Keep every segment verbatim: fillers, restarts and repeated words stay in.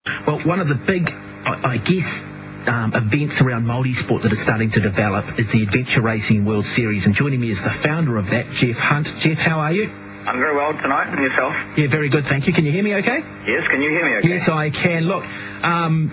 Well, one of the big, I, I guess, um, events around multi-sport that are starting to develop is the Adventure Racing World Series, and joining me is the founder of that, Jeff Hunt. Jeff, how are you? I'm very well tonight, and yourself? Yeah, very good, thank you. Can you hear me okay? Yes, can you hear me okay? Yes, I can. Look, um,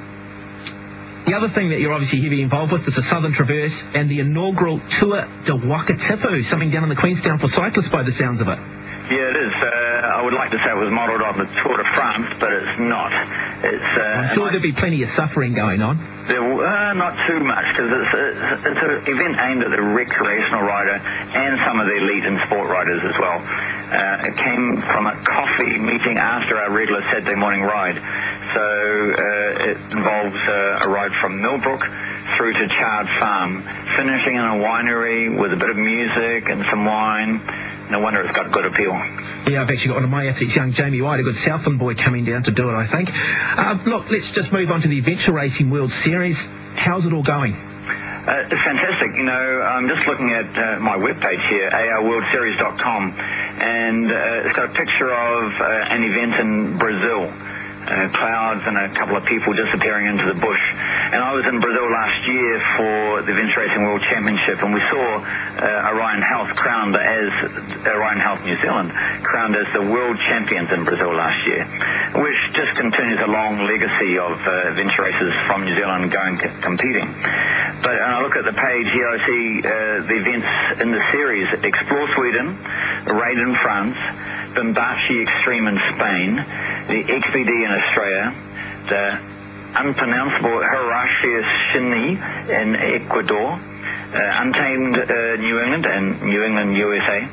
the other thing that you're obviously heavily involved with is the Southern Traverse and the inaugural Tour de Wakatipu, something down in the Queenstown for cyclists by the sounds of it. Yeah, it is. Uh, I would like to say it was modelled on the Tour de France, but it's not. It's. Uh, I'm sure there'll be plenty of suffering going on. There, uh, not too much, because it's, a, it's an event aimed at the recreational rider and some of the elite and sport riders as well. Uh, it came from a coffee meeting after our regular Saturday morning ride. So uh, it involves uh, a ride from Millbrook through to Chard Farm, finishing in a winery with a bit of music and some wine. No wonder it's got good appeal. Yeah, I've actually got one of my athletes, young Jamie White, a good Southland boy, coming down to do it, I think. Uh, look, let's just move on to the Adventure Racing World Series. How's it all going? Uh, it's fantastic. You know, I'm just looking at uh, my webpage here, a r world series dot com, and uh, it's got a picture of uh, an event in Brazil. Uh, clouds and a couple of people disappearing into the bush. And I was in Brazil last year for the Adventure Racing World Championship, and we saw uh, Orion Health crowned as, Orion Health New Zealand, crowned as the world champions in Brazil last year, which just continues a long legacy of uh, adventure racers from New Zealand going competing. But when I look at the page here, I see uh, the events in the series: Explore Sweden, Raid in France, Bimbashi Extreme in Spain, the X P D in Australia, the unpronounceable Hirashia Shini in Ecuador, uh, Untamed uh, New England and New England, U S A.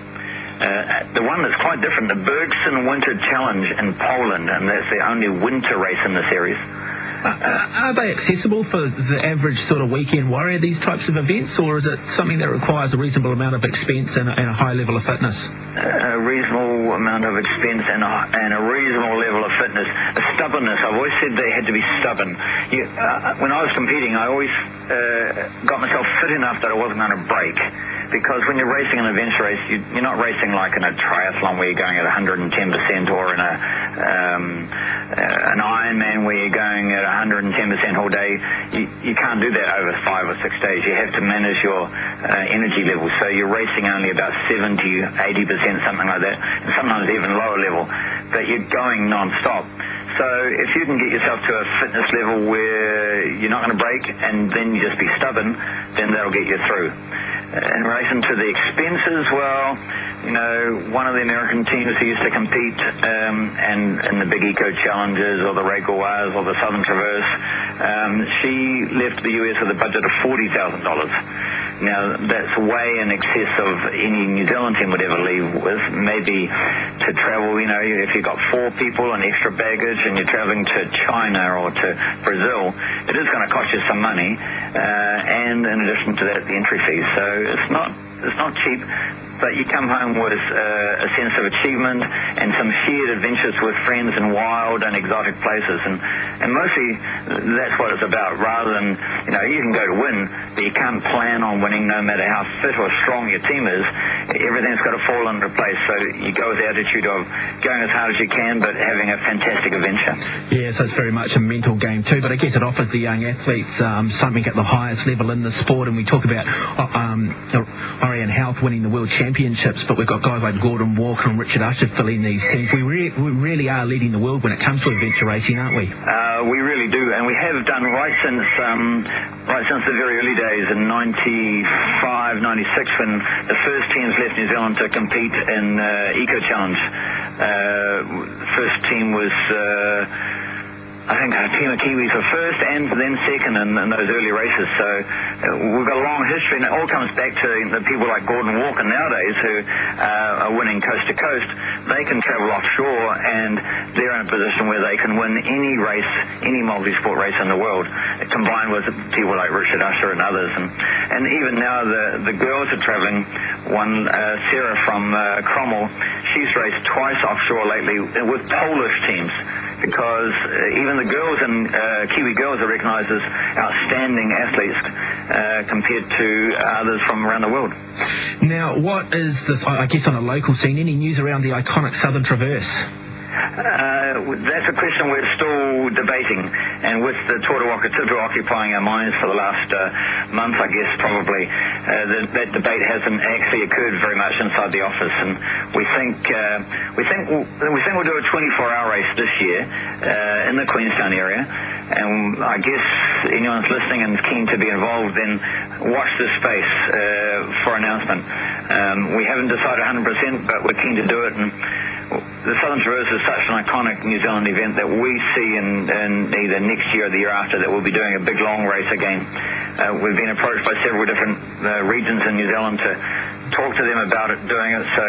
Uh, the one that's quite different, the Bergson Winter Challenge in Poland, and that's the only winter race in the series. Uh, are they accessible for the average sort of weekend warrior, these types of events, or is it something that requires a reasonable amount of expense and a, and a high level of fitness? A reasonable amount of expense and a, and a reasonable level of fitness. A stubbornness. I've always said they had to be stubborn. You, uh, when I was competing, I always uh, got myself fit enough that I wasn't going to break. Because when you're racing an adventure race, you, you're not racing like in a triathlon where you're going at one hundred ten percent, or in a um, uh, an Ironman where you're going at one hundred ten percent all day. You, you can't do that over five or six days. You have to manage your uh, energy levels. So you're racing only about seventy, eighty percent, something like that, and sometimes even lower level. But you're going non-stop. So if you can get yourself to a fitness level where you're not going to break and then you just be stubborn, then that'll get you through. In relation to the expenses, well, you know, one of the American teams who used to compete um, and in the big eco challenges or the Regawas or the Southern Traverse, um, she left the U S with a budget of forty thousand dollars. Now, that's way in excess of any New Zealand team would ever leave with. Maybe to travel, you know, if you've got four people and extra baggage and you're traveling to China or to Brazil, it is going to cost you some money. Uh, and in addition to that, the entry fees. So it's not, it's not cheap. But you come home with uh, a sense of achievement and some shared adventures with friends in wild and exotic places. And, and mostly that's what it's about, rather than, you know, you can go to win, but you can't plan on winning no matter how fit or strong your team is. Everything's got to fall into place. So you go with the attitude of going as hard as you can, but having a fantastic adventure. Yeah, so it's very much a mental game too, but I guess it offers the young athletes um, something at the highest level in the sport. And we talk about um, Orion Health winning the World Championships, but we've got guys like Gordon Walker and Richard Usher filling these teams. We, re- we really are leading the world when it comes to adventure racing, aren't we? Uh, we really do, and we have done right since um, right since the very early days in ninety-five, ninety-six, when the first teams left New Zealand to compete in uh, Eco Challenge. Uh, the first team was uh, I think a team of Kiwis were first and then second in, in those early races. So uh, we've got a long history, and it all comes back to the people like Gordon Walker nowadays who uh, are winning coast to coast. They can travel offshore, and they're in a position where they can win any race, any multi-sport race in the world, combined with people like Richard Usher and others. And, and even now the, the girls are traveling. One, uh, Sarah from uh, Cromwell, she's raced twice offshore lately with Polish teams, because uh, even the girls and uh, Kiwi girls are recognised as outstanding athletes uh, compared to others from around the world. Now, what is this, I guess on a local scene, any news around the iconic Southern Traverse? Uh, that's a question we're still debating, and with the Tour de Wakatipu occupying our minds for the last uh, month, I guess probably, uh, the, that debate hasn't actually occurred very much inside the office, and we think uh, we think we'll, we think we'll do a twenty-four hour race this year uh, in the Queenstown area, and I guess anyone's listening and keen to be involved, then watch this space uh, for announcement. Um, we haven't decided one hundred percent, but we're keen to do it, and the Southern Traverse is such an iconic New Zealand event that we see in, in either next year or the year after that we'll be doing a big long race again. Uh, we've been approached by several different uh, regions in New Zealand to talk to them about it, doing it. So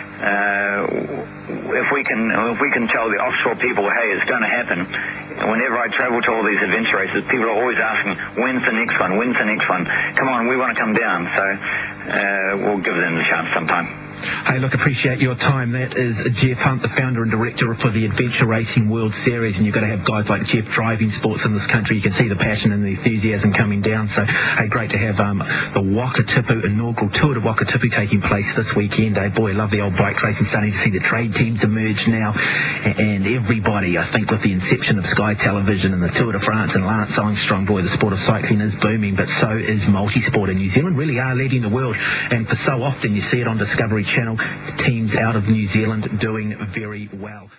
uh, if we can if we can tell the offshore people, hey, it's going to happen. Whenever I travel to all these adventure races, people are always asking, when's the next one? When's the next one? Come on, we want to come down. So uh, we'll give them the chance sometime. Hey, look, appreciate your time. That is Jeff Hunt, the founder and director for the Adventure Racing World Series, and you've got to have guys like Jeff driving sports in this country. You can see the passion and the enthusiasm coming down. So, hey, great to have um, the Wakatipu inaugural Tour de Wakatipu taking place this weekend. Eh? Boy, love the old bike racing, starting to see the trade teams emerge now, and everybody, I think, with the inception of Sky Television and the Tour de France and Lance Armstrong, boy, the sport of cycling is booming, but so is multi-sport, and New Zealand really are leading the world, and for so often you see it on Discovery Channel, teams out of New Zealand doing very well.